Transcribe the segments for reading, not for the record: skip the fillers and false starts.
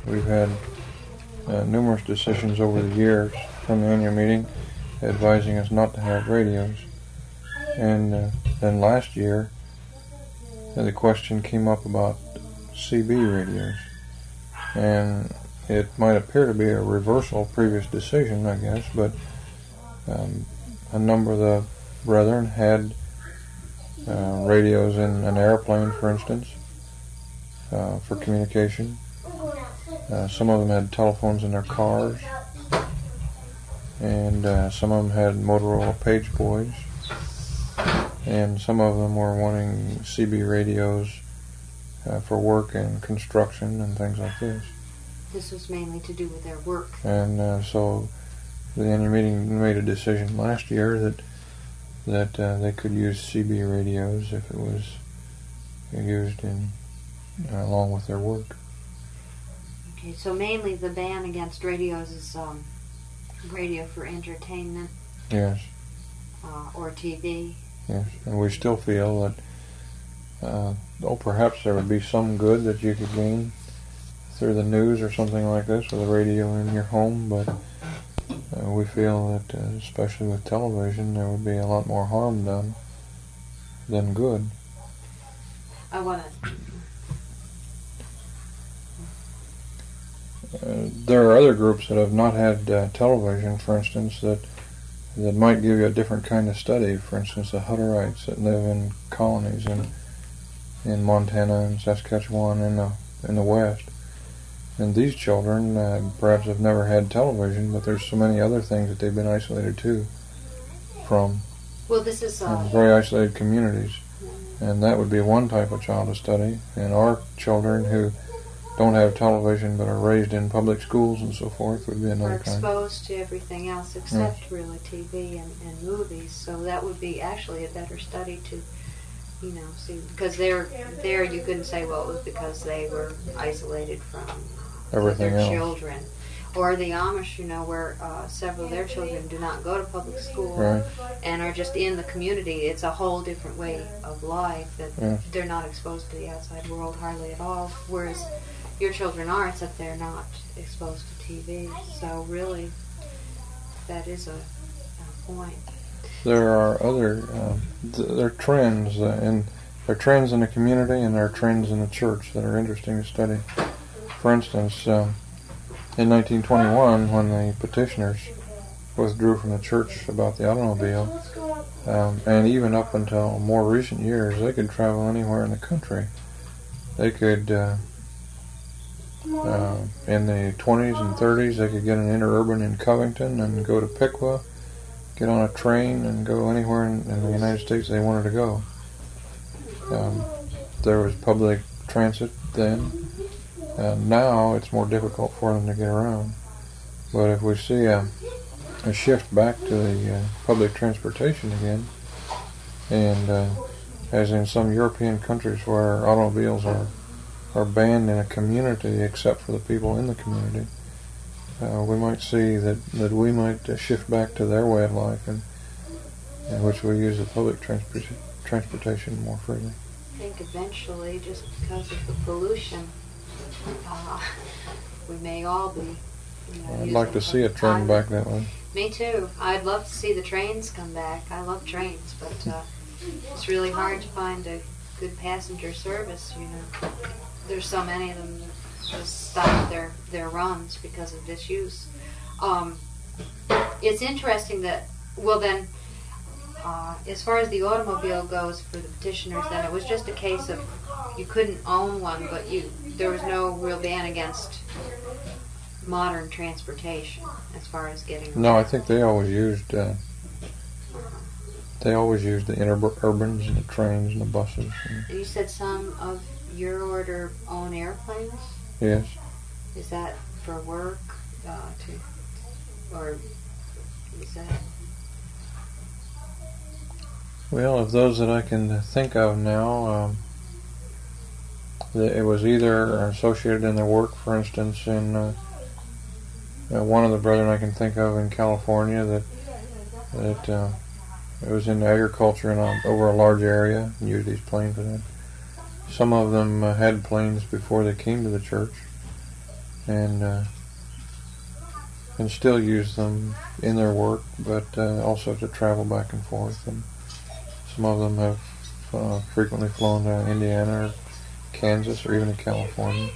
we've had numerous decisions over the years from the annual meeting advising us not to have radios. And then last year, the question came up about CB radios. And it might appear to be a reversal of previous decision, I guess, but a number of the brethren had radios in an airplane, for instance, for communication. Some of them had telephones in their cars, and some of them had Motorola page boys, and some of them were wanting CB radios for work and construction and things like this. This was mainly to do with their work. And so the annual meeting made a decision last year that they could use CB radios if it was used in along with their work. Okay, so mainly the ban against radios is radio for entertainment. Yes. Or TV. Yes, and we still feel that perhaps there would be some good that you could gain through the news or something like this with a radio in your home, but we feel that especially with television there would be a lot more harm done than good. I want to... there are other groups that have not had television, for instance, that might give you a different kind of study. For instance, the Hutterites that live in colonies in Montana and Saskatchewan in the West. And these children perhaps have never had television, but there's so many other things that they've been isolated from. Well, this is very isolated communities, and that would be one type of child to study. And our children who don't have television but are raised in public schools and so forth would be another kind. Are exposed to everything else except really TV and movies, so that would be actually a better study to, see, because there you couldn't say, well, it was because they were isolated from everything their else. Children. Or the Amish, where several of their children do not go to public school and are just in the community. It's a whole different way of life that they're not exposed to the outside world hardly at all, whereas your children are, except they're not exposed to TV. So really, that is a point. There are other there are trends there are trends in the community and there are trends in the church that are interesting to study. For instance, in 1921, when the petitioners withdrew from the church about the automobile, and even up until more recent years, they could travel anywhere in the country. They could, in the 20s and 30s, they could get an interurban in Covington and go to Piqua, get on a train and go anywhere in the United States they wanted to go. There was public transit then. Now it's more difficult for them to get around. But if we see a shift back to the public transportation again, and as in some European countries where automobiles are banned in a community except for the people in the community, we might see that we might shift back to their way of life in which we use the public transportation more freely. I think eventually, just because of the pollution, we may all be. I'd like to see a trend back that way. Me too. I'd love to see the trains come back. I love trains, but it's really hard to find a good passenger service. There's so many of them that just stop their runs because of disuse. It's interesting that, well then, as far as the automobile goes for the petitioners, then it was just a case of you couldn't own one, but there was no real ban against modern transportation as far as getting around. No, I think they always used the interurbans and the trains and the buses. You said some of your order own airplanes? Yes. Is that for work, or is that? Well, of those that I can think of now, it was either associated in their work. For instance, in one of the brethren I can think of in California that it was in agriculture and over a large area and used these planes for that. Some of them had planes before they came to the church, and still use them in their work, but also to travel back and forth. And some of them have frequently flown to Indiana or Kansas or even to California.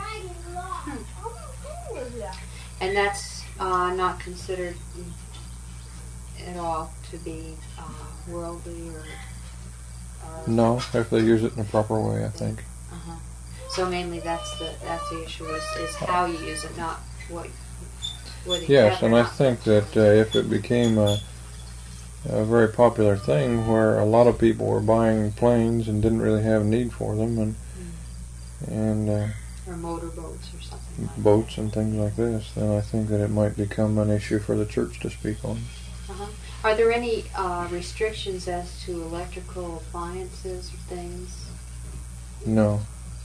And that's not considered at all to be worldly or no, if they use it in the proper way, I think. Uh-huh. So mainly that's the issue is how you use it, not what you yes, have and I think that if it became a very popular thing where a lot of people were buying planes and didn't really have need for them, and or motorboats or something like boats that. And things like this, then I think that it might become an issue for the church to speak on. Uh-huh. Are there any restrictions as to electrical appliances or things? No.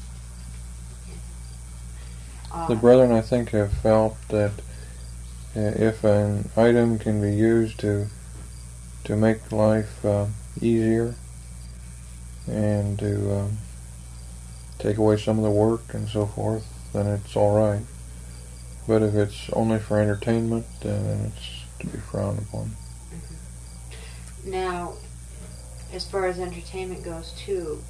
The brethren, I think, have felt that if an item can be used to make life easier and to take away some of the work and so forth, then it's all right. But if it's only for entertainment, then it's to be frowned upon. Mm-hmm. Now, as far as entertainment goes, too,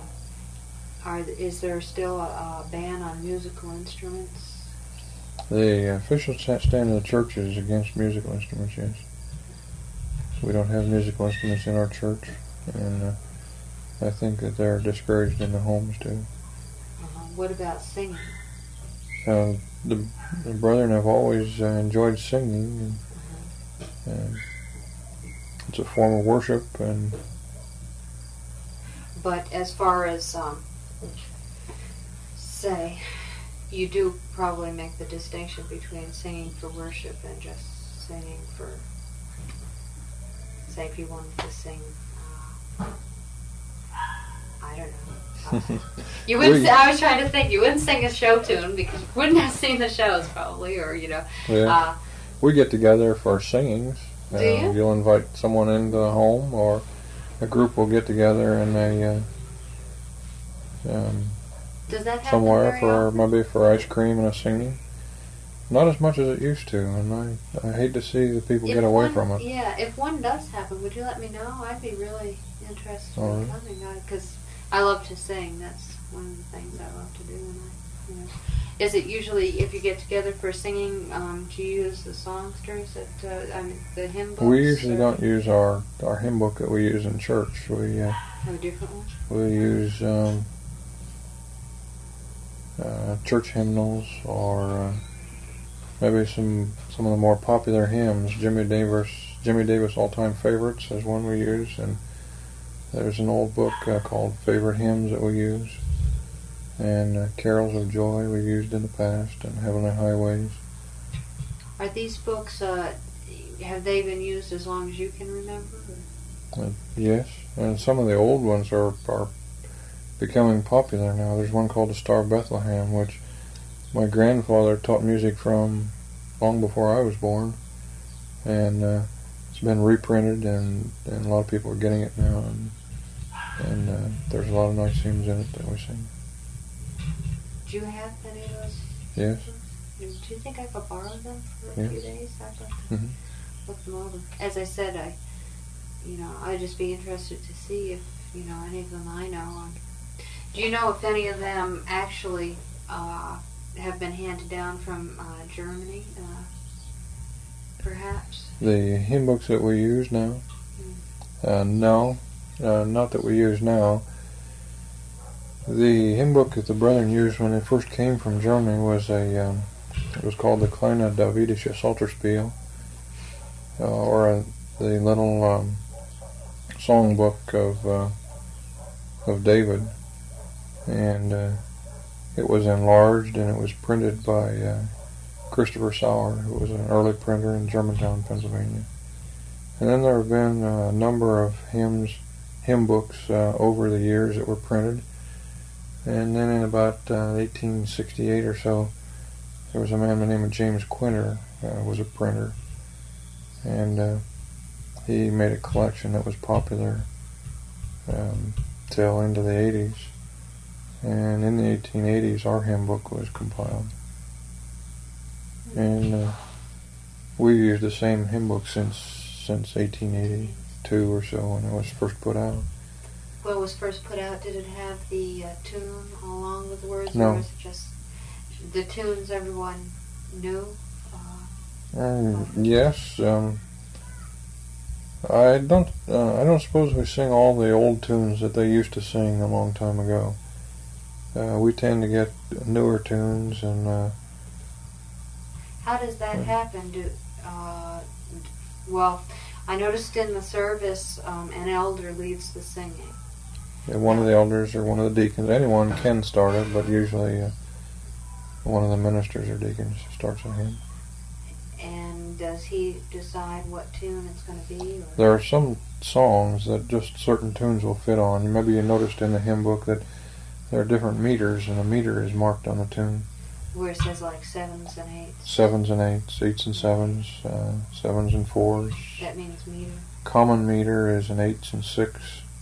is there still a ban on musical instruments? The official stand of the church is against musical instruments, yes. So we don't have musical instruments in our church, and I think that they're discouraged in the homes, too. What about singing? The brethren have always enjoyed singing, and it's a form of worship. But as far as say, you do probably make the distinction between singing for worship and just singing for, say, if you wanted to sing, I don't know. You wouldn't. I was trying to think. You wouldn't sing a show tune because you wouldn't have seen the shows probably, or you know. Yeah. We get together for singings. Do you? You'll invite someone into the home, or a group will get together and they does that happen somewhere very for often? maybe for ice cream and a singing. Not as much as it used to, and I hate to see the people get away from it. Yeah, if one does happen, would you let me know? I'd be really interested in coming because I love to sing. That's one of the things I love to do. And is it usually if you get together for singing? Do you use the songsters the hymn books? We usually don't use our hymn book that we use in church. We have a different one. We use church hymnals or maybe some of the more popular hymns. Jimmy Davis All-Time Favorites is one we use, and there's an old book called Favorite Hymns that we use, and Carols of Joy we used in the past, and Heavenly Highways. Are these books, have they been used as long as you can remember? Yes, and some of the old ones are becoming popular now. There's one called The Star of Bethlehem, which my grandfather taught music from long before I was born, and it's been reprinted, and a lot of people are getting it now, and there's a lot of nice hymns in it that we sing. Do you have any of those? Yes. Do you think I could borrow them for a few days? I'd like to look them over. As I said, I'd just be interested to see if any of them I know. Do you know if any of them actually have been handed down from Germany, perhaps? The hymn books that we use now? No, not that we use now. The hymn book that the brethren used when they first came from Germany was it was called the Kleine Davidische Psalterspiel, or the little songbook of David, and it was enlarged, and it was printed by Christopher Sauer, who was an early printer in Germantown, Pennsylvania. And then there have been a number of hymn books over the years that were printed. And then in about 1868 or so, there was a man by the name of James Quinter, was a printer, and he made a collection that was popular till into the 80s. And in the 1880s, our hymn book was compiled. And we've used the same hymn book since 1882 or so when it was first put out. When it was first put out, did it have the tune along with the words? No. Or was it just the tunes everyone knew? Yes. I don't suppose we sing all the old tunes that they used to sing a long time ago. We tend to get newer tunes and. How does that happen? Well, I noticed in the service, an elder leads the singing. Yeah, one of the elders or one of the deacons. Anyone can start it, but usually one of the ministers or deacons starts a hymn. And does he decide what tune it's going to be? Or? There are some songs that just certain tunes will fit on. Maybe you noticed in the hymn book that there are different meters, and a meter is marked on the tune. Where it says like 7s and 8s? 7s and 8s, 8s and 7s, 7s and 4s. That means meter. Common meter is an 8s and 6.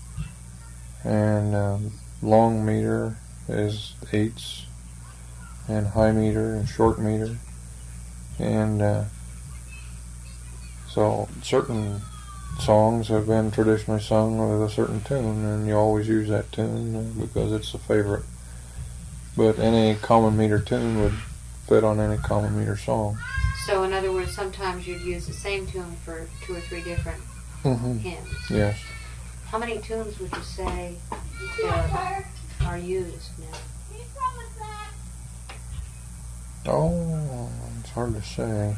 And long meter is 8s. And high meter and short meter. And so certain songs have been traditionally sung with a certain tune, and you always use that tune because it's a favorite. But any common meter tune would fit on any common meter song. So in other words, sometimes you'd use the same tune for 2 or 3 different hymns. Yes. How many tunes would you say are used now? Oh, it's hard to say.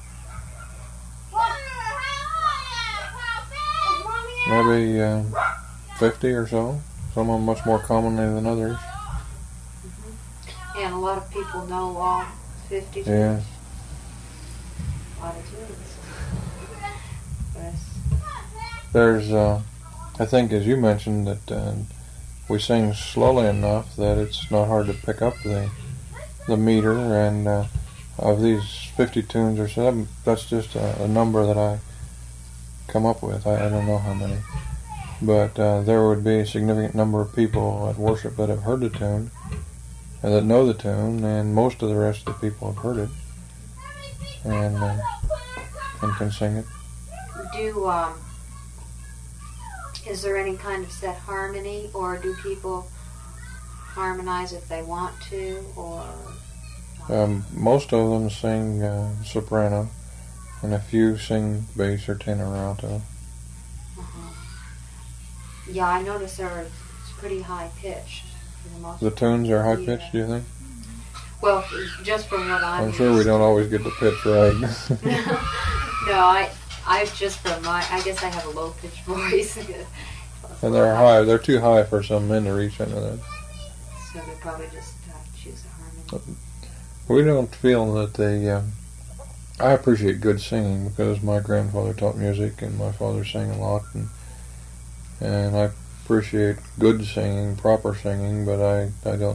Maybe 50 or so. Some of them much more commonly than others. And a lot of people know all 50 tunes. Yeah. A lot of tunes. There's, I think, as you mentioned, that we sing slowly enough that it's not hard to pick up the meter, and of these 50 tunes or so, that's just a number that I come up with. I don't know how many. But there would be a significant number of people at worship that have heard the tune, and that know the tune, and most of the rest of the people have heard it, and can sing it. Is there any kind of set harmony, or do people harmonize if they want to, or? Most of them sing soprano, and a few sing bass or tenor or alto. Yeah, I notice it's pretty high pitched. The tunes are high pitched, do you think? Well, just from what I'm sure we don't always get the pitch right. No, I just from I guess I have a low pitched voice. And they're high. They're too high for some men to reach into that. So they probably just choose a harmony. We don't feel that they. I appreciate good singing because my grandfather taught music and my father sang a lot, and I appreciate good singing, proper singing, but I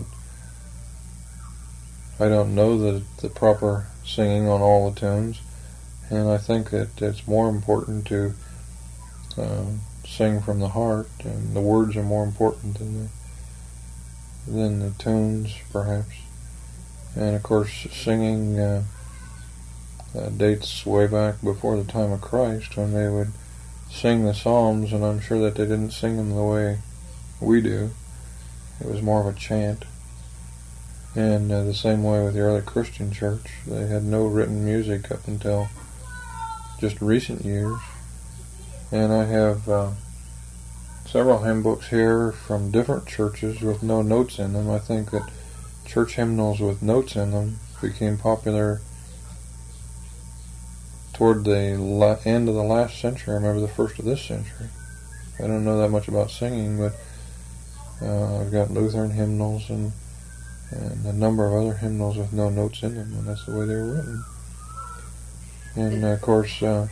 don't know the proper singing on all the tunes, and I think that it's more important to sing from the heart, and the words are more important than the tunes, perhaps. And of course, singing dates way back before the time of Christ, when they would sing the Psalms, and I'm sure that they didn't sing them the way we do. It was more of a chant. And the same way with the early Christian church. They had no written music up until just recent years. And I have several hymn books here from different churches with no notes in them. I think that church hymnals with notes in them became popular toward the end of the last century, or maybe the first of this century. I don't know that much about singing, but I've got Lutheran hymnals and a number of other hymnals with no notes in them, and that's the way they were written. And of course, in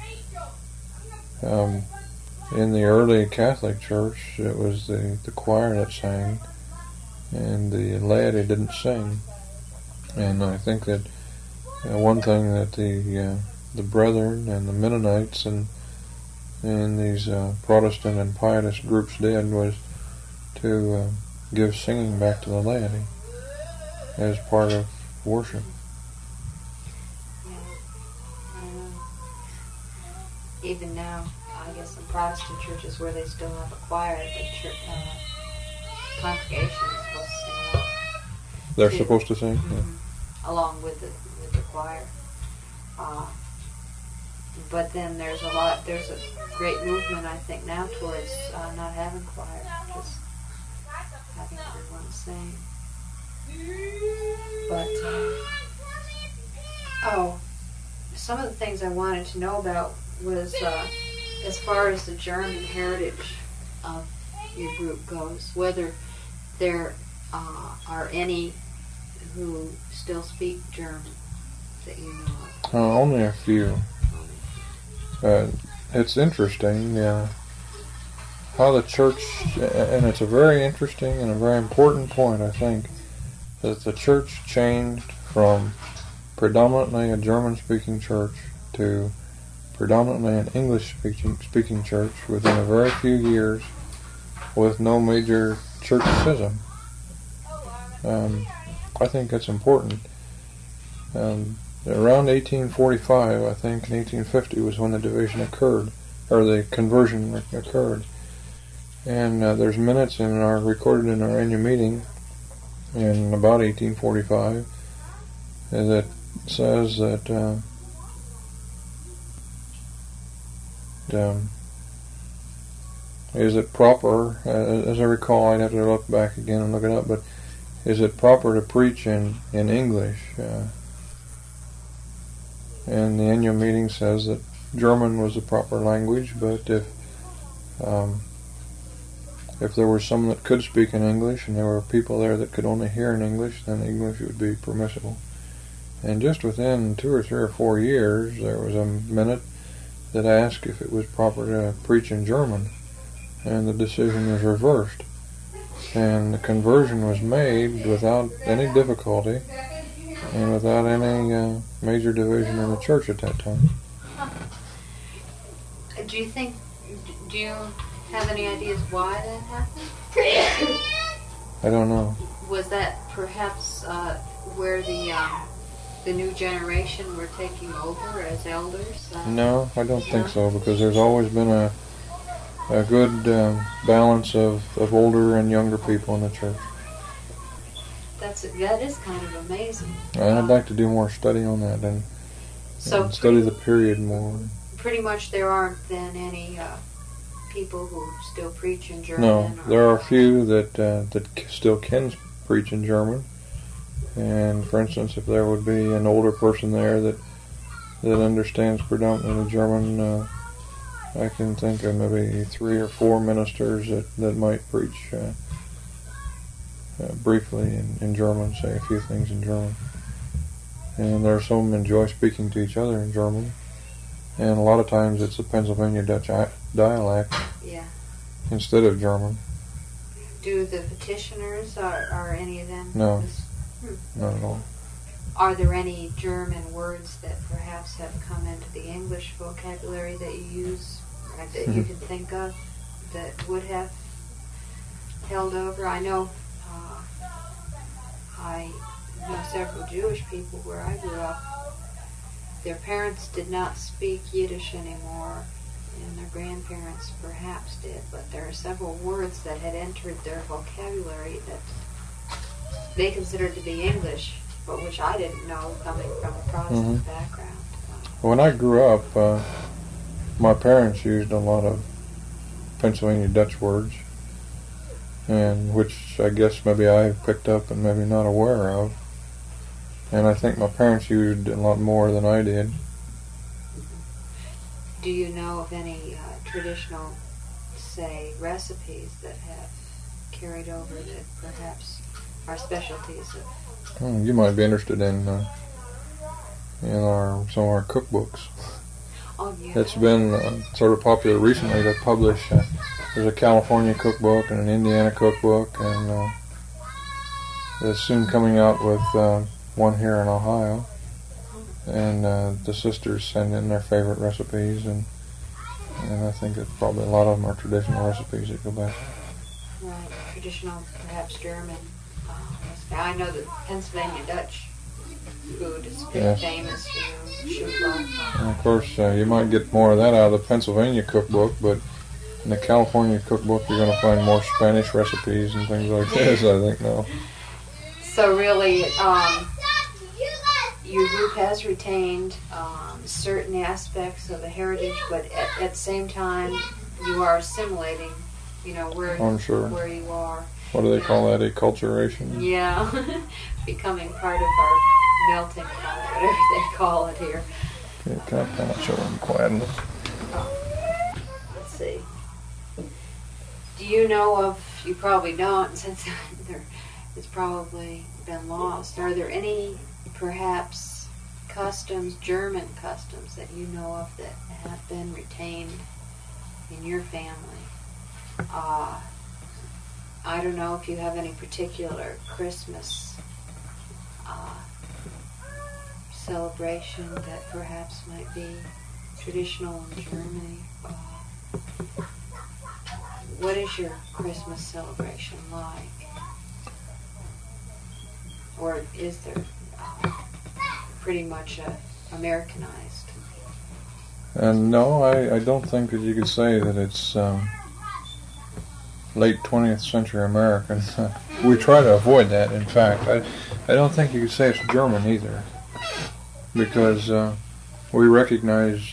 the early Catholic Church, it was the choir that sang, and the laity didn't sing. And I think that one thing that the Brethren and the Mennonites and these Protestant and Pietist groups did was to give singing back to the laity as part of worship. Yeah. even now, I guess in Protestant churches where they still have a choir, the congregation is supposed to sing along. They're supposed to sing? Mm-hmm. Yeah. Along with the choir. But then there's a great movement, I think, now towards not having choir, just having everyone sing. But, some of the things I wanted to know about was, as far as the German heritage of your group goes, whether there are any who still speak German that you know of. Only a few. It's interesting, how the church, and it's a very interesting and a very important point, I think, that the church changed from predominantly a German-speaking church to predominantly an English-speaking church within a very few years with no major church schism. I think that's important. Around 1845, I think, and 1850 was when the division occurred, or the conversion occurred. And there's minutes recorded in our annual meeting in about 1845 that says that is it proper, as I recall, I'd have to look back again and look it up, but is it proper to preach in English? And the annual meeting says that German was the proper language, but if there were some that could speak in English and there were people there that could only hear in English, then English would be permissible. And just within 2 or 3 or 4 years, there was a minute that asked if it was proper to preach in German, and the decision was reversed. And the conversion was made without any difficulty and without any major division in the church at that time. Do you have any ideas why that happened? I don't know. Was that perhaps where the new generation were taking over as elders? No, I don't think so, because there's always been a good balance of older and younger people in the church. That is kind of amazing. I'd like to do more study on that and study the period more. Pretty much there aren't then any people who still preach in German? No, there are a few that still can preach in German. And for instance, if there would be an older person there that understands predominantly German, I can think of maybe 3 or 4 ministers that might preach briefly in German, say a few things in German. And there are some enjoy speaking to each other in German. And a lot of times it's a Pennsylvania Dutch dialect instead of German. Do the petitioners, are any of them? No, not at all. Are there any German words that perhaps have come into the English vocabulary that you use, that you can think of, that would have held over? I know several Jewish people where I grew up. Their parents did not speak Yiddish anymore, and their grandparents perhaps did, but there are several words that had entered their vocabulary that they considered to be English, but which I didn't know coming from a Protestant background. When I grew up, my parents used a lot of Pennsylvania Dutch words, and which I guess maybe I picked up and maybe not aware of. And I think my parents used a lot more than I did. Do you know of any traditional, say, recipes that have carried over that perhaps are specialties of? You might be interested in some of our cookbooks. Oh, yeah. It's been sort of popular recently to publish. There's a California cookbook and an Indiana cookbook, and it's soon coming out with one here in Ohio. And the sisters send in their favorite recipes, and I think that probably a lot of them are traditional recipes that go back. Right, traditional, perhaps German. I know that Pennsylvania Dutch food is pretty famous, shootlock. And of course, you might get more of that out of the Pennsylvania cookbook, but in the California cookbook, you're going to find more Spanish recipes and things like this, I think, now. So really, your group has retained certain aspects of the heritage, but at the same time, you are assimilating, where I'm sure. where you are. What do they call that? Acculturation? Yeah, becoming part of our melting pot, whatever they call it here. Okay, can I kind of show them quietly? Let's see. Do you know of, you probably don't, since it's probably been lost, are there any, perhaps, customs, German customs, that you know of that have been retained in your family? I don't know if you have any particular Christmas celebration that perhaps might be traditional in Germany. What is your Christmas celebration like? Or is there pretty much Americanized? No, I don't think that you could say that it's late 20th century American. We try to avoid that, in fact. I don't think you could say it's German either, because we recognize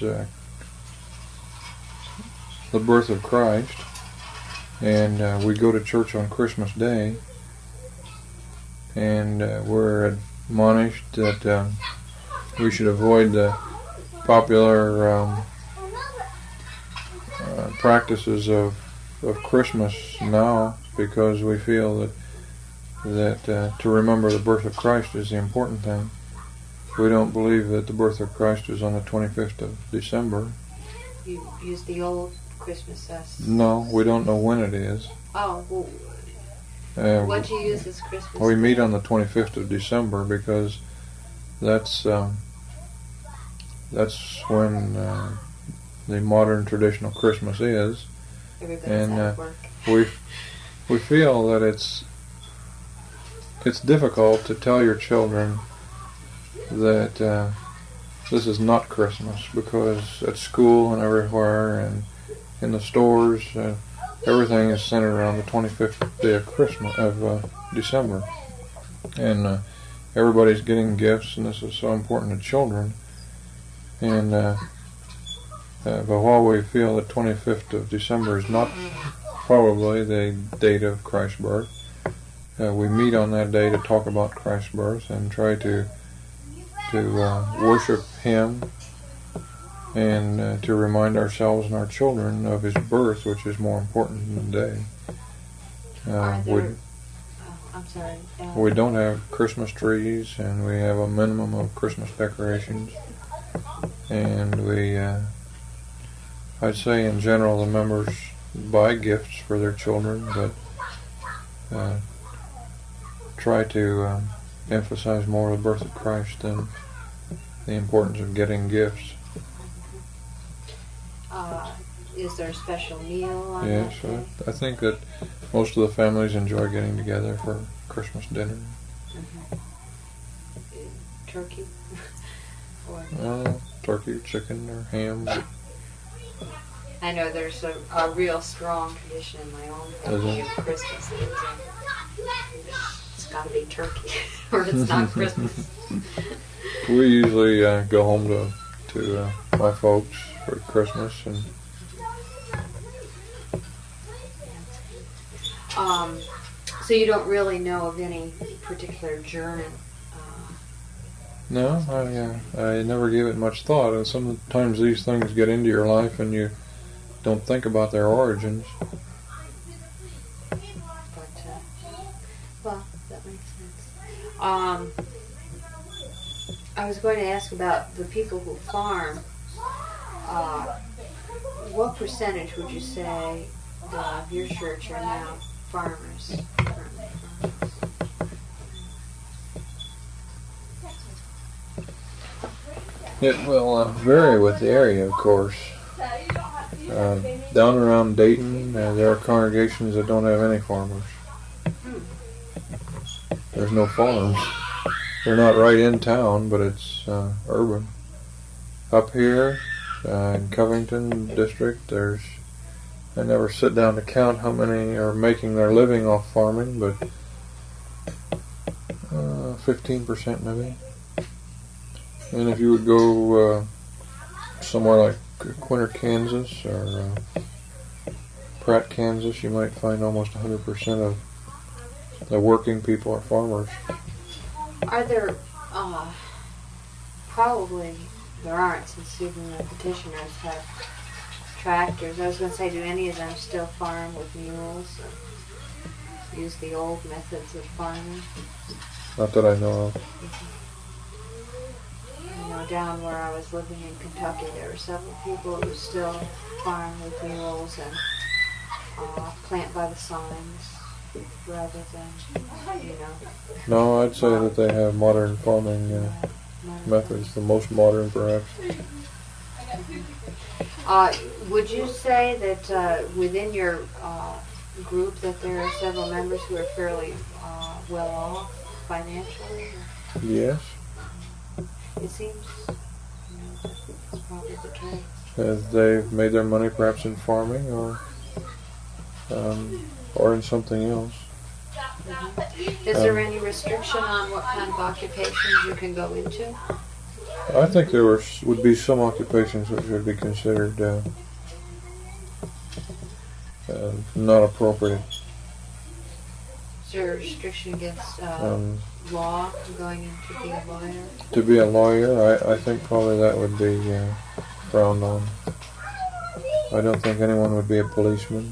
the birth of Christ, and we go to church on Christmas Day, and we're admonished that we should avoid the popular practices of Christmas now, because we feel that to remember the birth of Christ is the important thing. We don't believe that the birth of Christ is on the 25th of December. You use the old Christmas as... No, we don't know when it is. Oh, well, what do you use as Christmas? We meet on the 25th of December because that's when the modern traditional Christmas is. Everybody's at work. we feel that it's difficult to tell your children that this is not Christmas, because at school and everywhere and in the stores, everything is centered around the 25th day of December, and everybody's getting gifts, and this is so important to children. And but while we feel that 25th of December is not probably the date of Christ's birth, we meet on that day to talk about Christ's birth and try to worship Him, and to remind ourselves and our children of His birth, which is more important than the day. I'm sorry. We don't have Christmas trees, and we have a minimum of Christmas decorations. And we, I'd say in general, the members buy gifts for their children, but try to emphasize more the birth of Christ than the importance of getting gifts. Is there a special meal on that day? I think that most of the families enjoy getting together for Christmas dinner. Mm-hmm. Turkey? Turkey, chicken, or ham. I know there's a real strong tradition in my own family of Christmas. It's got to be turkey, or it's not Christmas. We usually go home to my folks for Christmas, and so you don't really know of any particular German? No, I never gave it much thought, and sometimes these things get into your life and you don't think about their origins. But, well, that makes sense. I was going to ask about the people who farm. What percentage would you say of your church are now farmers? It will vary with the area, of course. Down around Dayton, there are congregations that don't have any farmers. There's no farms. they're not right in town, but it's urban. Up here in Covington District, I never sit down to count how many are making their living off farming, but 15% maybe. And if you would go somewhere like Quinter, Kansas, or Pratt, Kansas, you might find almost 100% of the working people are farmers. Are there, probably there aren't, since even the petitioners have tractors. I was going to say, do any of them still farm with mules or use the old methods of farming? Not that I know of. You know, down where I was living in Kentucky, there were several people who still farm with mules and plant by the signs rather than, No, I'd say that they have modern farming methods, the most modern perhaps. Would you say that within your group that there are several members who are fairly well off financially? Yes. It seems that's probably the case. They've made their money perhaps in farming or in something else. Is there any restriction on what kind of occupations you can go into? I think there would be some occupations which would be considered not appropriate. Is there a restriction against law, going in to be a lawyer? To be a lawyer, I think probably that would be frowned on. I don't think anyone would be a policeman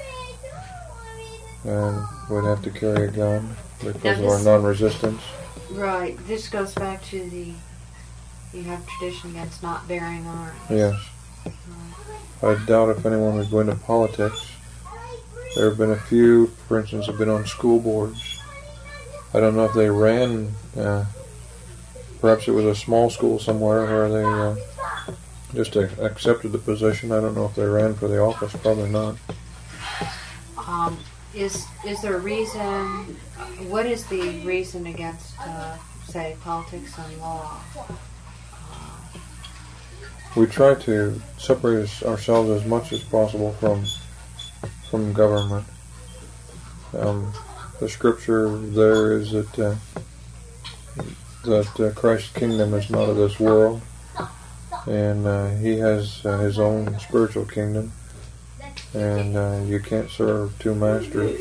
and would have to carry a gun because of our non-resistance. Right. This goes back to you have tradition against not bearing arms. Yes. I doubt if anyone would go into politics. There have been a few, for instance, have been on school boards. I don't know if they ran, perhaps it was a small school somewhere where they just accepted the position. I don't know if they ran for the office, probably not. Is there a reason, what is the reason against, say, politics and law? We try to separate ourselves as much as possible from government. The scripture there is that Christ's kingdom is not of this world, and He has His own spiritual kingdom, and you can't serve two masters.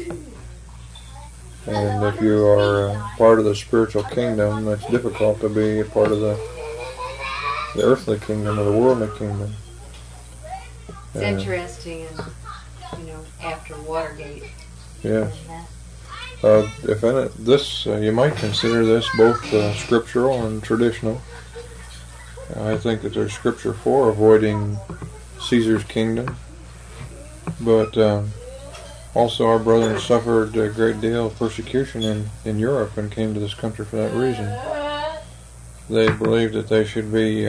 And if you are part of the spiritual kingdom, it's difficult to be a part of the earthly kingdom or the worldly kingdom. It's interesting, after Watergate. Yes. If any, this you might consider this both scriptural and traditional. I think that there's scripture for avoiding Caesar's kingdom, but also our brethren suffered a great deal of persecution in Europe and came to this country for that reason. They believed that they should be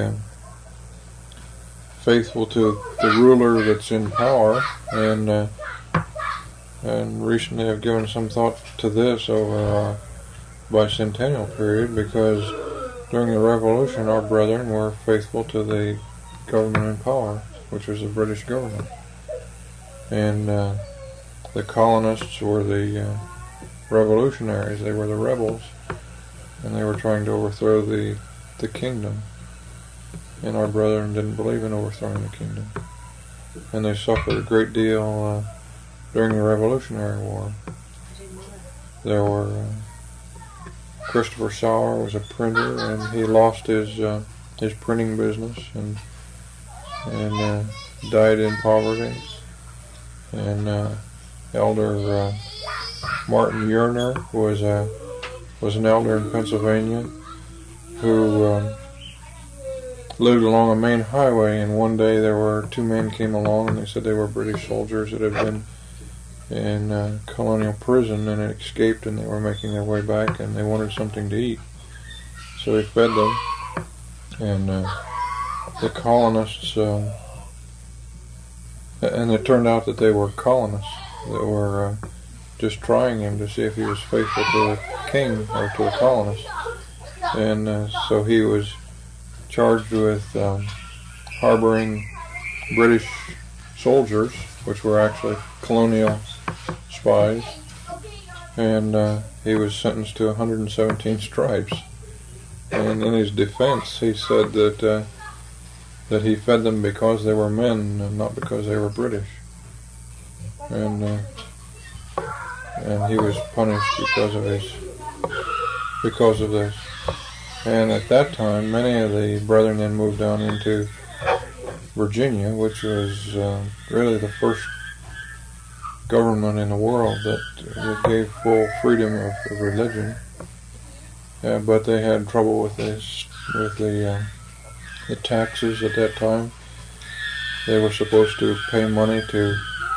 faithful to the ruler that's in power, and recently I've given some thought to this over a bicentennial period, because during the Revolution our brethren were faithful to the government in power, which was the British government, and the colonists were the revolutionaries. They were the rebels, and they were trying to overthrow the kingdom, and our brethren didn't believe in overthrowing the kingdom, and they suffered a great deal during the Revolutionary War. There were Christopher Sauer was a printer, and he lost his printing business and died in poverty. And Elder Martin Yerner was an elder in Pennsylvania who lived along a main highway, and one day there were two men came along, and they said they were British soldiers that had been in colonial prison and had escaped, and they were making their way back, and they wanted something to eat. So he fed them, and the colonists, and it turned out that they were colonists that were just trying him to see if he was faithful to the king or to the colonists. And so he was charged with harboring British soldiers, which were actually colonial spies, and he was sentenced to 117 stripes. And in his defense, he said that he fed them because they were men and not because they were British. And he was punished because of this. And at that time, many of the brethren then moved on into Virginia, which was really the first government in the world that gave full freedom of religion. But they had trouble with the taxes at that time. They were supposed to pay money to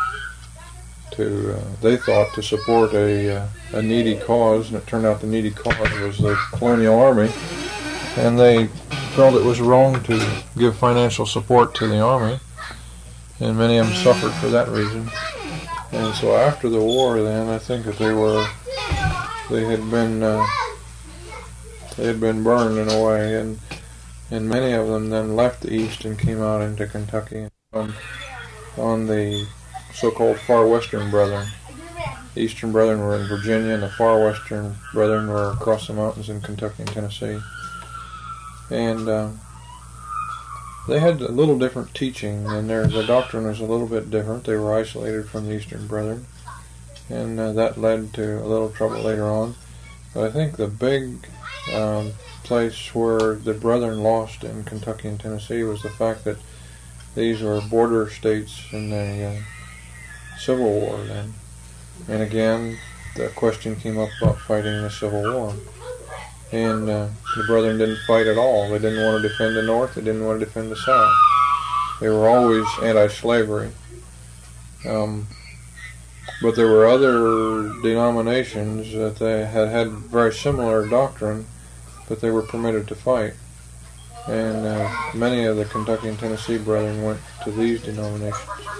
they thought, to support a needy cause, and it turned out the needy cause was the colonial army, and they felt it was wrong to give financial support to the army, and many of them suffered for that reason. And so after the war, then I think that they had been burned in a way, and many of them then left the East and came out into Kentucky on the so-called Far Western Brethren. The Eastern Brethren were in Virginia, and the Far Western Brethren were across the mountains in Kentucky and Tennessee. And they had a little different teaching, and their doctrine was a little bit different. They were isolated from the Eastern Brethren, and that led to a little trouble later on. But I think the big place where the Brethren lost in Kentucky and Tennessee was the fact that these were border states in the Civil War then. And again, the question came up about fighting the Civil War. And the Brethren didn't fight at all. They didn't want to defend the North. They didn't want to defend the South. They were always anti-slavery. But there were other denominations that they had very similar doctrine, but they were permitted to fight. And many of the Kentucky and Tennessee Brethren went to these denominations.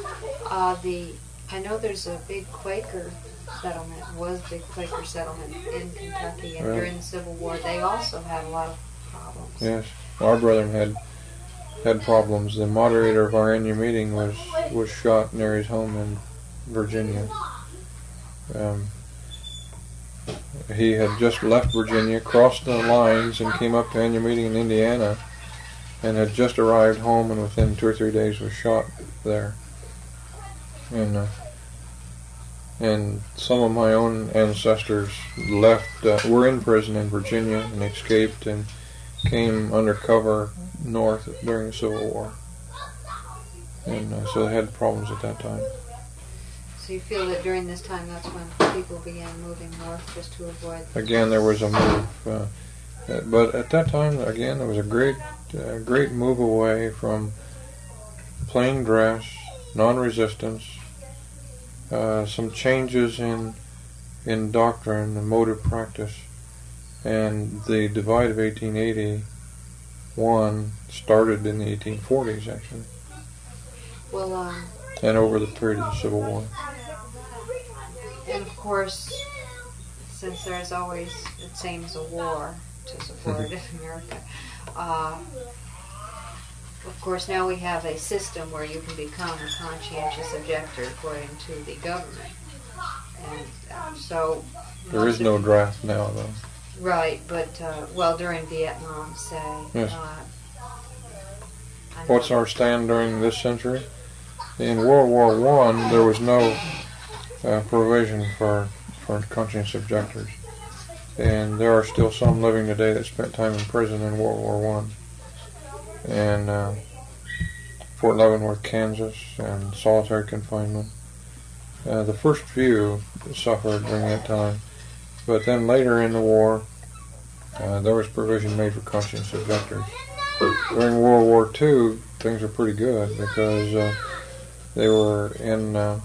I know there's a big Quaker settlement, in Kentucky, and during the Civil War they also had a lot of problems. Yes, our brethren had problems. The moderator of our annual meeting was shot near his home in Virginia. He had just left Virginia, crossed the lines, and came up to annual meeting in Indiana, and had just arrived home, and within 2 or 3 days was shot there. And some of my own ancestors were in prison in Virginia and escaped and came undercover north during the Civil War. And so they had problems at that time. So you feel that during this time that's when people began moving north just to avoid... Again, there was a move. But at that time, again, there was a great move away from plain dress, non-resistance, some changes in doctrine and mode of practice, and the divide of 1881 started in the 1840s, actually. Well, and over the period of the Civil War. And of course, since there's always, it seems, a war to support America, of course, now we have a system where you can become a conscientious objector according to the government. And so... There is no draft now, though. Right, but, during Vietnam, say... Yes. What's our stand during this century? In World War I, there was no provision for conscientious objectors. And there are still some living today that spent time in prison in World War I. And Fort Leavenworth, Kansas, and solitary confinement. The first few suffered during that time, but then later in the war, there was provision made for conscientious objectors. During World War II, things were pretty good because they were under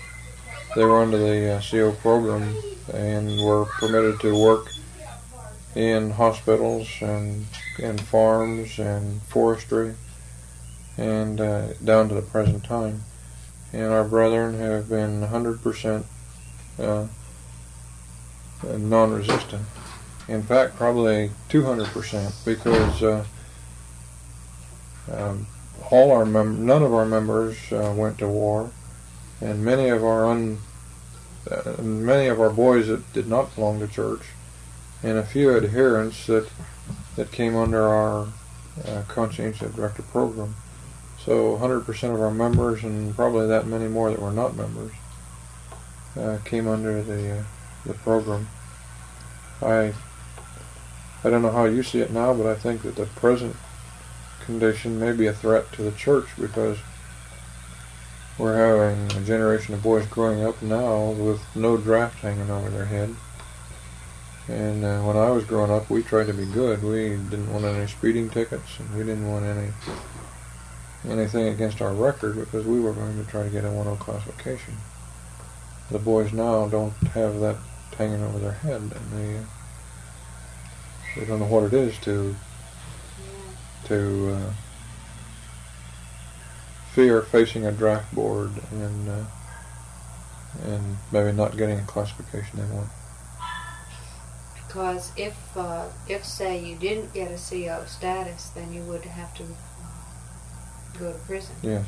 the CO program and were permitted to work in hospitals and farms and forestry, and down to the present time. And our brethren have been 100% non-resistant. In fact, probably 200%, because none of our members went to war, and many of our boys that did not belong to church, and a few adherents that came under our conscientious director program. So 100% of our members, and probably that many more that were not members, came under the program. I don't know how you see it now, but I think that the present condition may be a threat to the church, because we're having a generation of boys growing up now with no draft hanging over their head. And when I was growing up, we tried to be good. We didn't want any speeding tickets, and we didn't want anything against our record, because we were going to try to get a 1-0 classification. The boys now don't have that hanging over their head, and they don't know what it is to fear facing a draft board and maybe not getting a classification they want. Because if say you didn't get a CO status, then you would have to go to prison. Yes.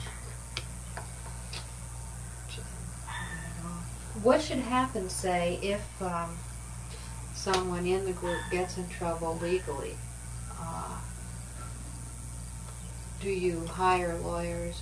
What should happen, say, if someone in the group gets in trouble legally? Do you hire lawyers,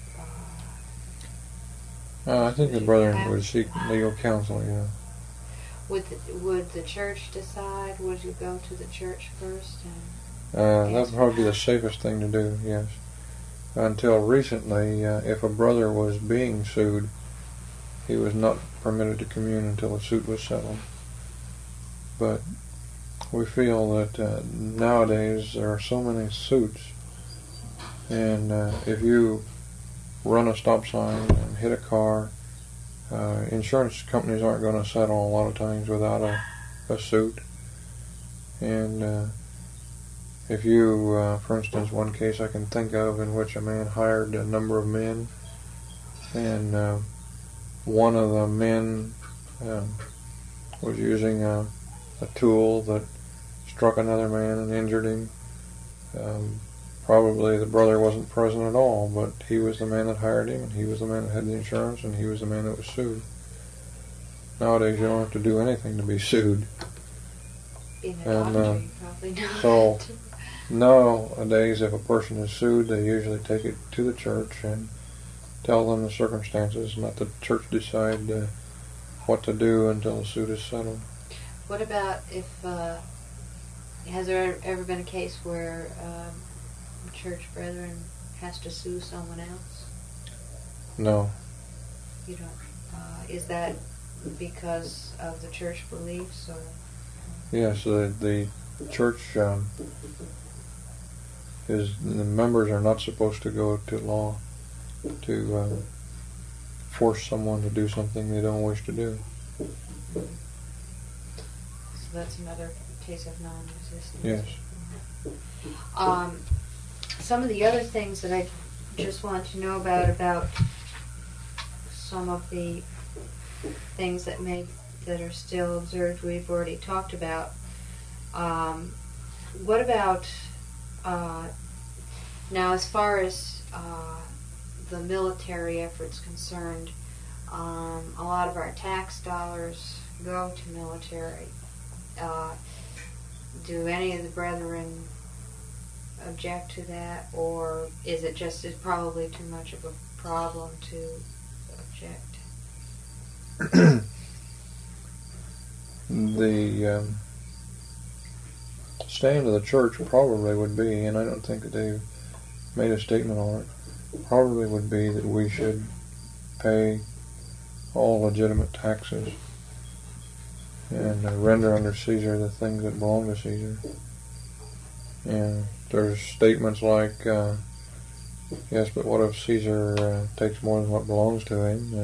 or? I think the brethren would seek legal counsel. Yeah. Would the church decide? Would you go to the church first? That would probably be the safest thing to do. Yes. Until recently, if a brother was being sued, he was not permitted to commune until the suit was settled. But we feel that nowadays there are so many suits, and if you run a stop sign and hit a car, insurance companies aren't going to settle a lot of times without a suit. And if you, for instance, one case I can think of in which a man hired a number of men, and one of the men was using a tool that struck another man and injured him. Probably the brother wasn't present at all, but he was the man that hired him, and he was the man that had the insurance, and he was the man that was sued. Nowadays, you don't have to do anything to be sued. In a doctor, probably not. So nowadays, if a person is sued, they usually take it to the church and tell them the circumstances, and let the church decide what to do until the suit is settled. What about if, has there ever been a case where church brethren has to sue someone else? No. You don't. Is that because of the church beliefs, or? Yes, the church the members are not supposed to go to law to force someone to do something they don't wish to do. So that's another case of non-resistance. Yes. Some of the other things that I just want to know about some of the things that are still observed, we've already talked about. What about now, as far as the military effort's concerned, a lot of our tax dollars go to military. Do any of the brethren object to that, or is it just probably too much of a problem to object? The stand of the church probably would be, and I don't think that they've made a statement on it, probably would be that we should pay all legitimate taxes and render under Caesar the things that belong to Caesar. And there's statements like, yes, but what if Caesar takes more than what belongs to him?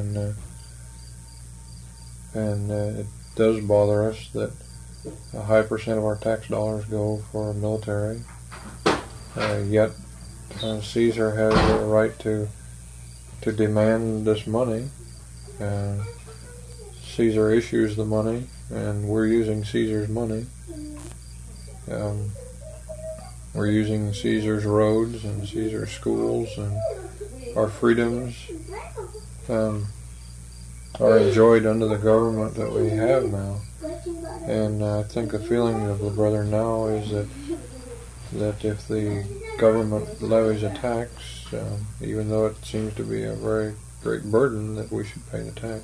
And it does bother us that a high percent of our tax dollars go for military, yet Caesar has the right to demand this money. Caesar issues the money, and we're using Caesar's money, We're using Caesar's roads and Caesar's schools, and our freedoms are enjoyed under the government that we have now. And I think the feeling of the brethren now is that if the government levies a tax, even though it seems to be a very great burden, that we should pay the tax.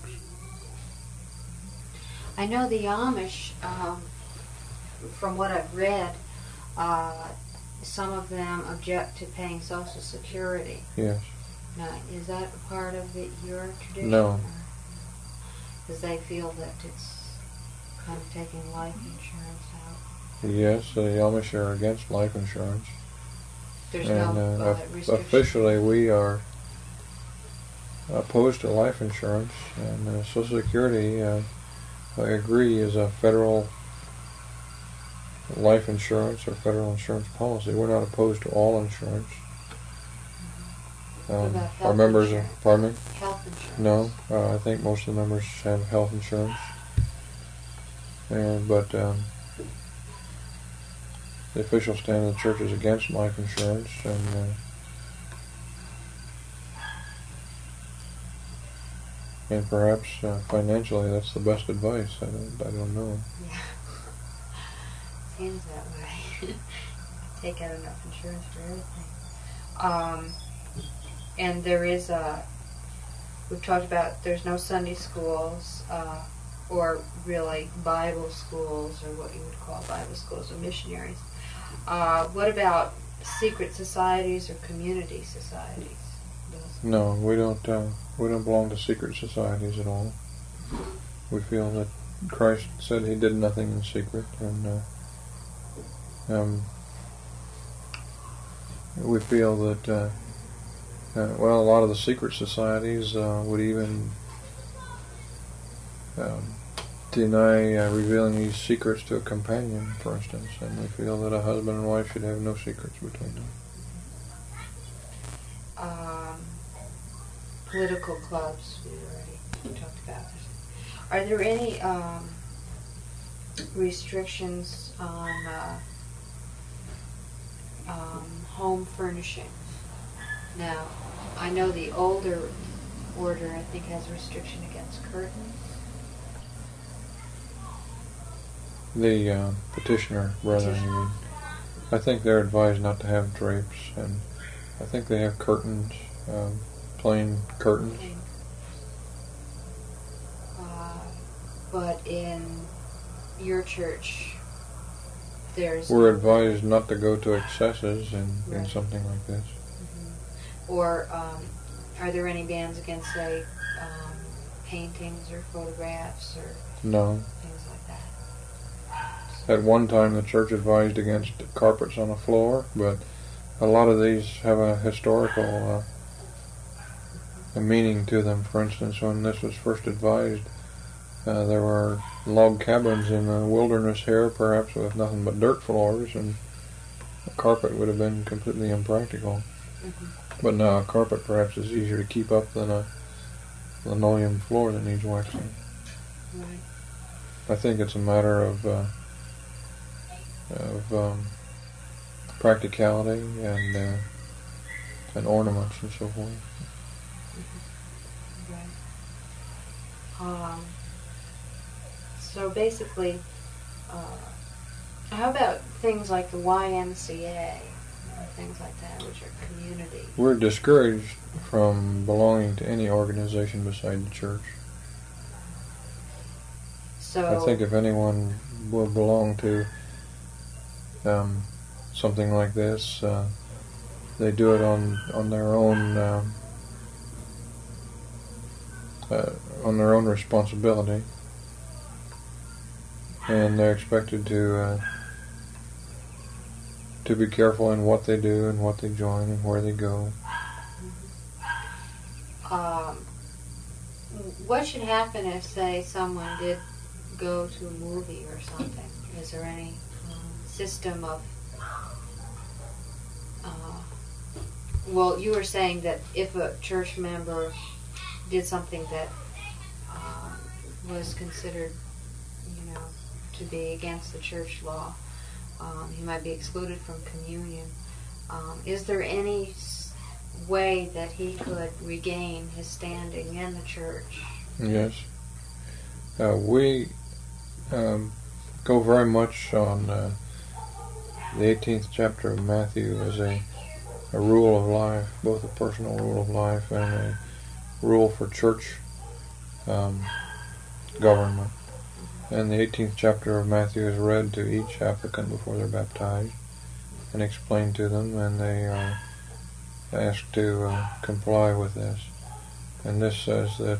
I know the Amish, from what I've read, some of them object to paying Social Security. Yes. Now, is that a part of your tradition? No. Because they feel that it's kind of taking life insurance out. Yes, the Amish are against life insurance. There's no restriction. Officially, we are opposed to life insurance, and Social Security, I agree, is a federal life insurance or federal insurance policy. We're not opposed to all insurance. What about Our members insurance? pardon me? Health insurance. No, I think most of the members have health insurance. But the official stand of the church is against life insurance, and perhaps financially that's the best advice. I don't know. Yeah. Seems that way. Take out enough insurance for everything. And there is we've talked about there's no Sunday schools, or really Bible schools, or what you would call Bible schools, or missionaries. What about secret societies or community societies? No, we don't belong to secret societies at all. We feel that Christ said He did nothing in secret, and we feel that a lot of the secret societies would even deny revealing these secrets to a companion, for instance, and we feel that a husband and wife should have no secrets between them. Political clubs, we already talked about this. Are there any restrictions on home furnishing? Now, I know the older order, I think, has restriction against curtains. The petitioner brethren, you mean? I think they're advised not to have drapes, and I think they have curtains, plain curtains. Okay. But in your church, we're advised not to go to excesses in something like this. Mm-hmm. Or are there any bans against, say, paintings or photographs or no things like that? At one time, the church advised against carpets on the floor, but a lot of these have a historical meaning to them. For instance, when this was first advised, there were log cabins in the wilderness here, perhaps with nothing but dirt floors, and a carpet would have been completely impractical. Mm-hmm. But now a carpet perhaps is easier to keep up than a linoleum floor that needs waxing. Right. I think it's a matter of practicality and ornaments and so forth. Mm-hmm. Right. So basically, how about things like the YMCA, or things like that, which are community? We're discouraged from belonging to any organization beside the church. So I think if anyone will belong to something like this, they do it on their own responsibility. And they're expected to be careful in what they do and what they join and where they go. What should happen if, say, someone did go to a movie or something? Is there any system of... well, you were saying that if a church member did something that was considered, to be against the church law, He might be excluded from communion. Is there any way that he could regain his standing in the church? Yes. We go very much on the 18th chapter of Matthew as a rule of life, both a personal rule of life and a rule for church government. And the 18th chapter of Matthew is read to each applicant before they're baptized and explained to them, and they are asked to comply with this. And this says that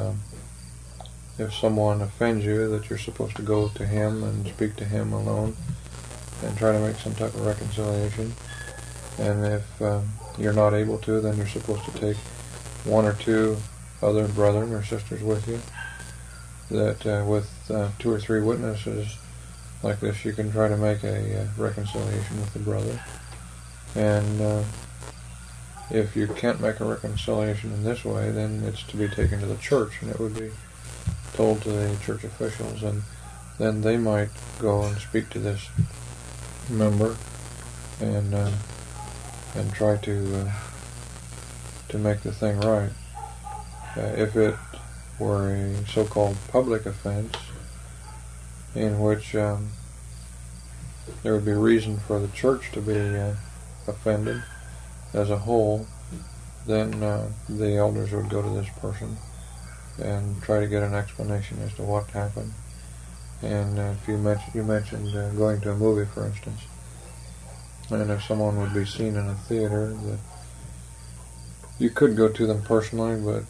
if someone offends you, that you're supposed to go to him and speak to him alone and try to make some type of reconciliation. And if you're not able to, then you're supposed to take one or two other brethren or sisters with you. That with 2 or 3 witnesses like this, you can try to make a reconciliation with the brother. And if you can't make a reconciliation in this way, then it's to be taken to the church, and it would be told to the church officials, and then they might go and speak to this member and try to make the thing right. If it were a so-called public offense in which there would be reason for the church to be offended as a whole, then the elders would go to this person and try to get an explanation as to what happened. And if you mentioned going to a movie, for instance, and if someone would be seen in a theater, that you could go to them personally, but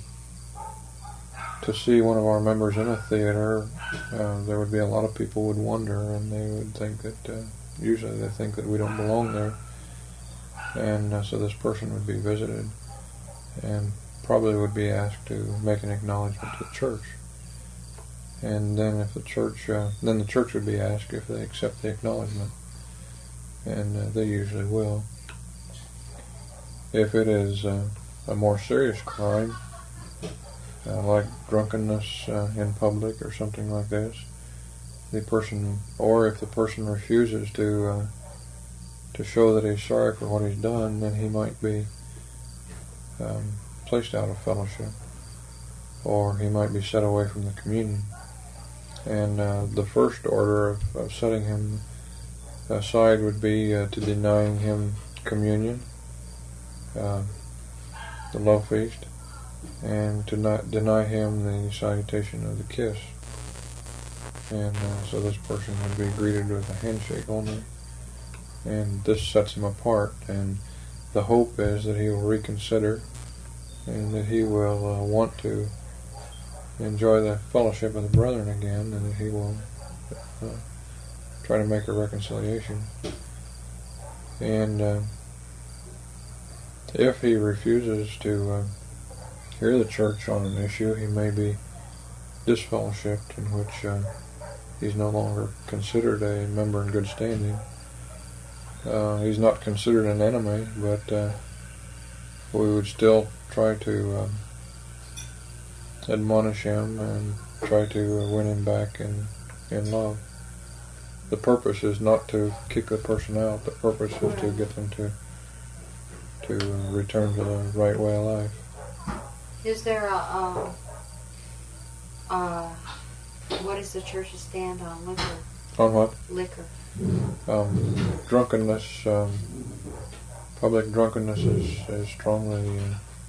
to see one of our members in a theater, there would be a lot of people would wonder, and they would think that usually they think that we don't belong there, and so this person would be visited and probably would be asked to make an acknowledgement to the church. And then if the church, then the church would be asked if they accept the acknowledgement, and they usually will. If it is a more serious crime, like drunkenness in public or something like this, the person, or if the person refuses to show that he's sorry for what he's done, then he might be placed out of fellowship, or he might be set away from the communion. And the first order of setting him aside would be to denying him communion, the love feast, and to not deny him the salutation of the kiss. And so this person would be greeted with a handshake only, and this sets him apart. And the hope is that he will reconsider, and that he will want to enjoy the fellowship of the brethren again, and that he will try to make a reconciliation. And if he refuses to hear the church on an issue, he may be disfellowshipped, in which he's no longer considered a member in good standing. He's not considered an enemy, but we would still try to admonish him and try to win him back in love. The purpose is not to kick the person out. The purpose is to get them to return to the right way of life. Is there what is the church's stand on liquor? On what? Liquor. Drunkenness, public drunkenness is strongly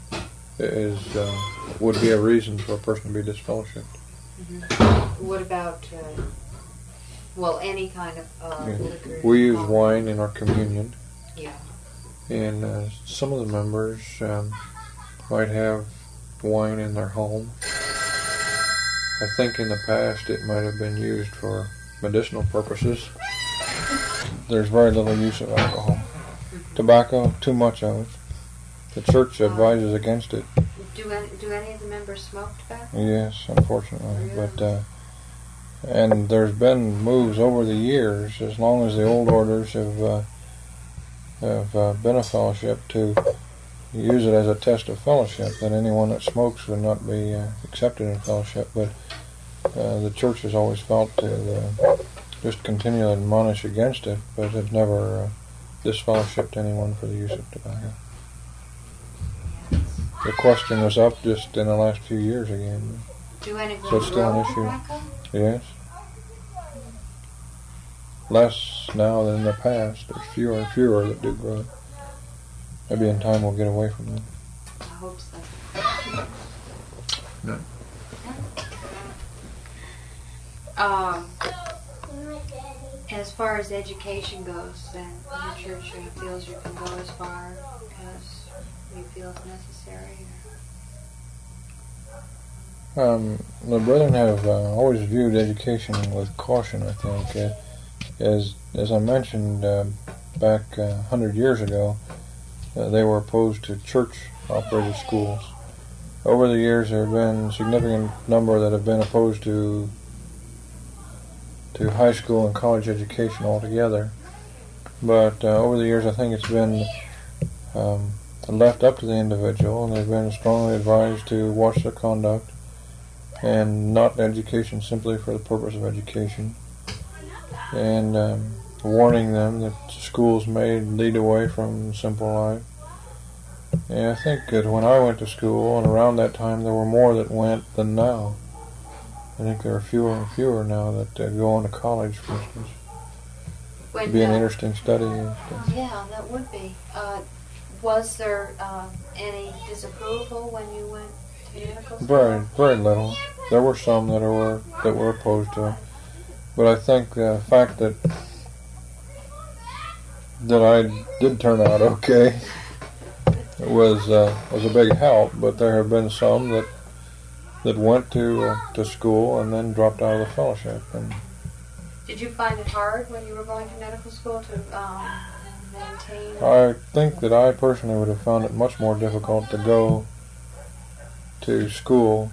would be a reason for a person to be disfellowshipped. Mm-hmm. What about any kind of liquor? We use wine in our communion. Yeah. And some of the members might have wine in their home. I think in the past it might have been used for medicinal purposes. There's very little use of alcohol. Tobacco, too much of it. The church advises against it. Do any of the members smoke tobacco? Yes, unfortunately. Really? But and there's been moves over the years, as long as the old orders have been a fellowship, to use it as a test of fellowship, that anyone that smokes would not be accepted in fellowship. But the church has always felt the just continually admonish against it, but have never disfellowshipped anyone for the use of tobacco. The question was up just in the last few years again. Do anyone So it's still an issue. tobacco? Yes. Less now than in the past. There's fewer and fewer that do grow it. Maybe in time we'll get away from them. I hope so. No. As far as education goes, then your church feels you can go as far as you feel it's necessary? The brethren have always viewed education with caution, I think. As I mentioned back 100 years ago, they were opposed to church-operated schools. Over the years, there have been a significant number that have been opposed to high school and college education altogether. But over the years, I think it's been left up to the individual, and they've been strongly advised to watch their conduct and not education simply for the purpose of education, and warning them that schools may lead away from simple life. And I think that when I went to school, and around that time, there were more that went than now. I think there are fewer and fewer now that go on to college, for instance. It'd be an interesting study. Yeah, that would be. Was there any disapproval when you went to medical school? Very little. There were some that were opposed to it, but I think the fact that I did turn out okay was a big help. But there have been some that went to school and then dropped out of the fellowship. And did you find it hard when you were going to medical school to maintain? I think that I personally would have found it much more difficult to go to school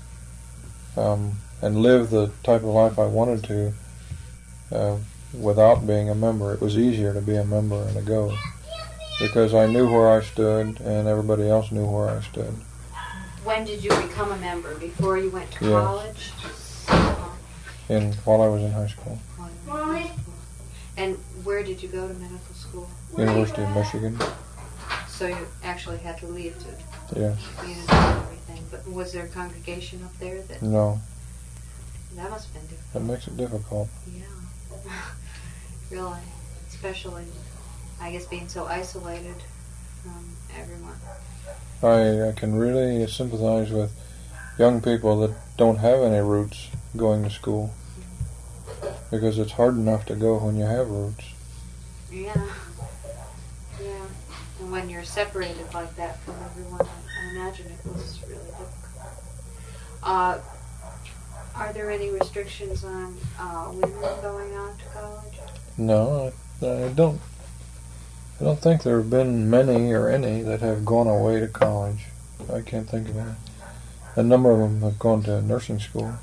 and live the type of life I wanted to without being a member. It was easier to be a member and to go because I knew where I stood and everybody else knew where I stood. When did you become a member? Before you went to college? While I was in high school. And where did you go to medical school? University of Michigan. So you actually had to leave to Yes. everything. But was there a congregation up there that? No. That must have been difficult. That makes it difficult. Yeah. Really. Especially, I guess, being so isolated from everyone. I can really sympathize with young people that don't have any roots going to school, because it's hard enough to go when you have roots. Yeah. Yeah. And when you're separated like that from everyone, I imagine it was really difficult. Are there any restrictions on women going on to college? No, I don't. I don't think there have been many or any that have gone away to college. I can't think of any. A number of them have gone to nursing school.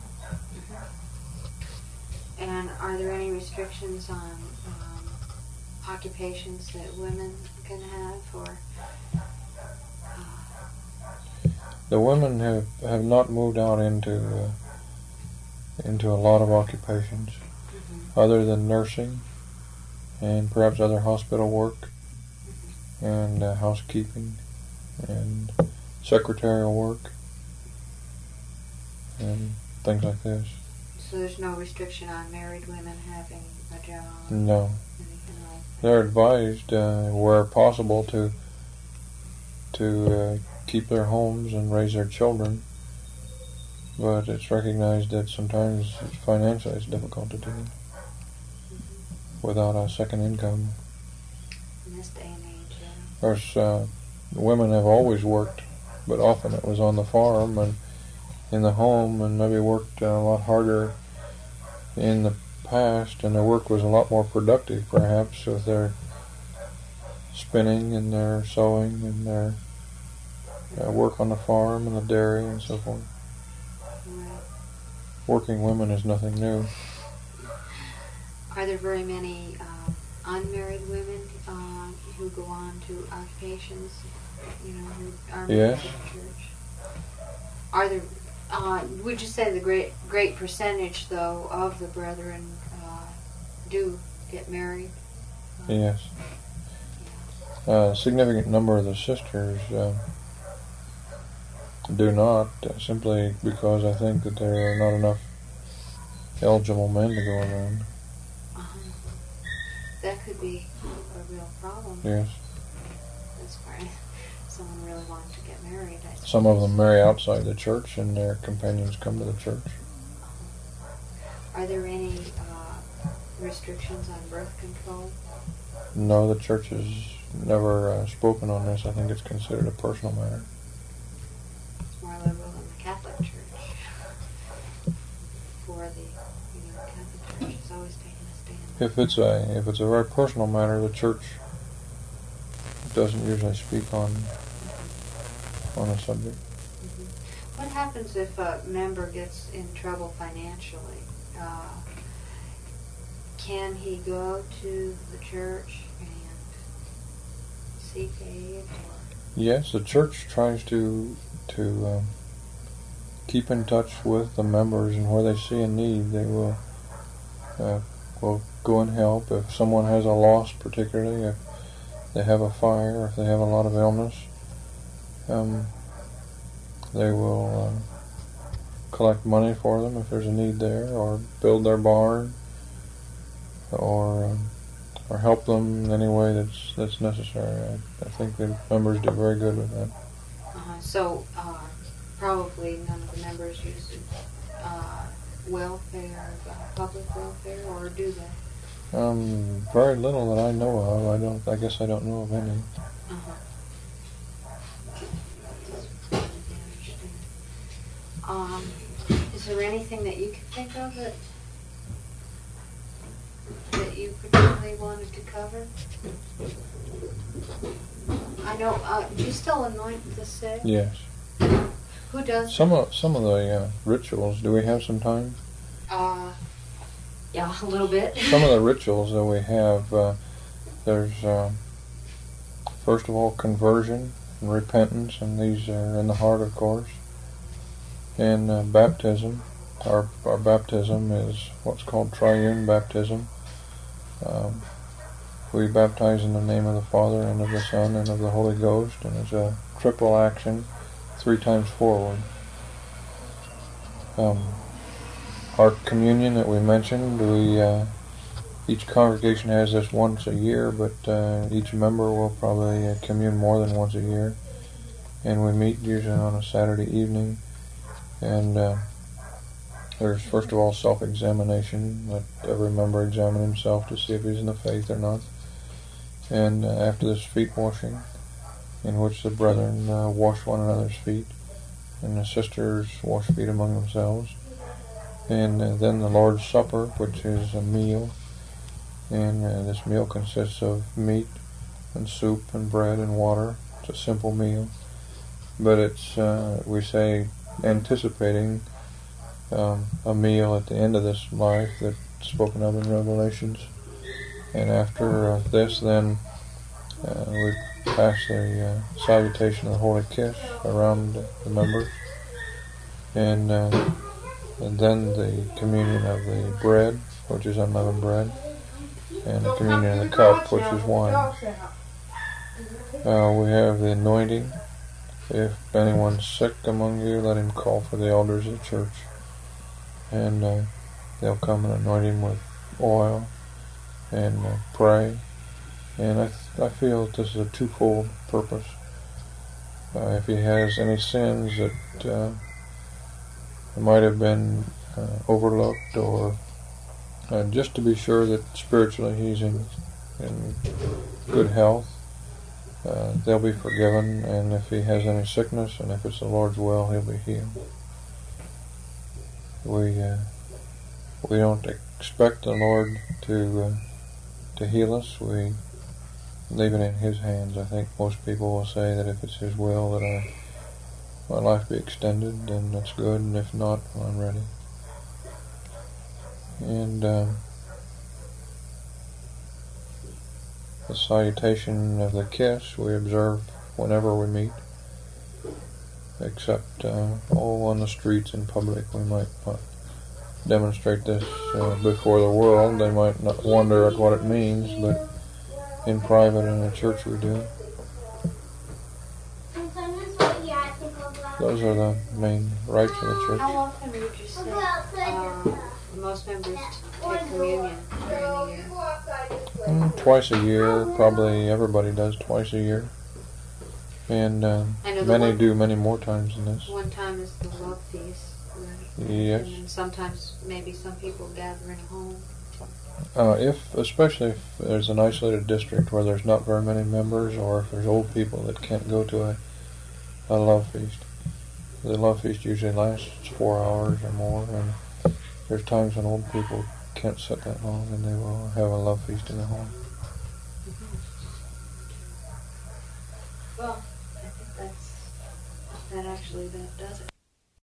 And are there any restrictions on occupations that women can have, or? The women have not moved out into a lot of occupations, other than nursing and perhaps other hospital work and housekeeping and secretarial work and things like this. So there's no restriction on married women having a job? No. Anything like that? They're advised, where possible, to keep their homes and raise their children, but it's recognized that sometimes financially it's difficult to do without a second income. In this day and age, yeah. Of course, women have always worked, but often it was on the farm and in the home, and maybe worked a lot harder in the past, and their work was a lot more productive, perhaps, with their spinning and their sewing and their work on the farm and the dairy and so forth. Right. Working women is nothing new. Are there very many unmarried women who go on to occupations, who are married Yes. to the church? Are there, would you say the great percentage, though, of the brethren do get married. Yes. A significant number of the sisters do not, simply because I think that there are not enough eligible men to go around. That could be a real problem. Yes. That's why someone really wanted to get married. Some of them marry outside the church, and their companions come to the church. Are there any restrictions on birth control? No, the church has never spoken on this. I think it's considered a personal matter. It's more liberal than the Catholic Church. For the Catholic Church has always taken a stand. If it's a very personal matter, the church doesn't usually speak on a subject. Mm-hmm. What happens if a member gets in trouble financially? Can he go to the church and seek aid? Yes, the church tries to keep in touch with the members, and where they see a need, they will go and help. If someone has a loss, particularly if they have a fire, if they have a lot of illness, they will collect money for them if there's a need there, or build their barn, or help them in any way that's necessary. I think the members do very good with that. So probably none of the members use welfare, public welfare, or do they? Very little that I know of. I guess I don't know of any. Is there anything that you can think of that you particularly wanted to cover? I know. Do you still anoint the sick? Yes. Who does? Some of the rituals. Do we have some time? Yeah, a little bit. Some of the rituals that we have, there's first of all conversion and repentance, and these are in the heart, of course. And baptism. Our baptism is what's called triune baptism. We baptize in the name of the Father, and of the Son, and of the Holy Ghost, and it's a triple action, 3 times forward. Our communion that we mentioned, each congregation has this once a year, but each member will probably commune more than once a year. And we meet usually on a Saturday evening, and there's first of all self-examination. Let every member examine himself to see if he's in the faith or not. And after this feet washing, in which the brethren wash one another's feet, and the sisters wash feet among themselves. And then the Lord's Supper, which is a meal, and this meal consists of meat and soup and bread and water. It's a simple meal, but it's, we say, anticipating a meal at the end of this life that's spoken of in Revelations. And after this, then we pass the salutation of the Holy Kiss around the members, and then the communion of the bread, which is unleavened bread, and the communion of the cup, which is wine. We have the anointing. If anyone's sick among you, let him call for the elders of the church, and they'll come and anoint him with oil and pray. And I feel that this is a twofold purpose. If he has any sins that might have been overlooked, or just to be sure that spiritually he's in good health, they'll be forgiven. And if he has any sickness, and if it's the Lord's will, he'll be healed. We don't expect the Lord to heal us. We leave it in His hands. I think most people will say that if it's His will that my life be extended, then that's good, and if not, well, I'm ready. And the salutation of the kiss we observe whenever we meet, except on the streets in public we might demonstrate this before the world. They might not wonder at what it means, but in private in a church we do. Those are the main rites of the church. How often would you say most members take communion during the year? Twice a year, probably everybody does twice a year. And many do many more times than this. One time is the love feast. Right? Yes. And then sometimes maybe some people gather in a home. Especially if there's an isolated district where there's not very many members, or if there's old people that can't go to a love feast. The love feast usually lasts 4 hours or more, and there's times when old people can't sit that long, and they will have a love feast in the home.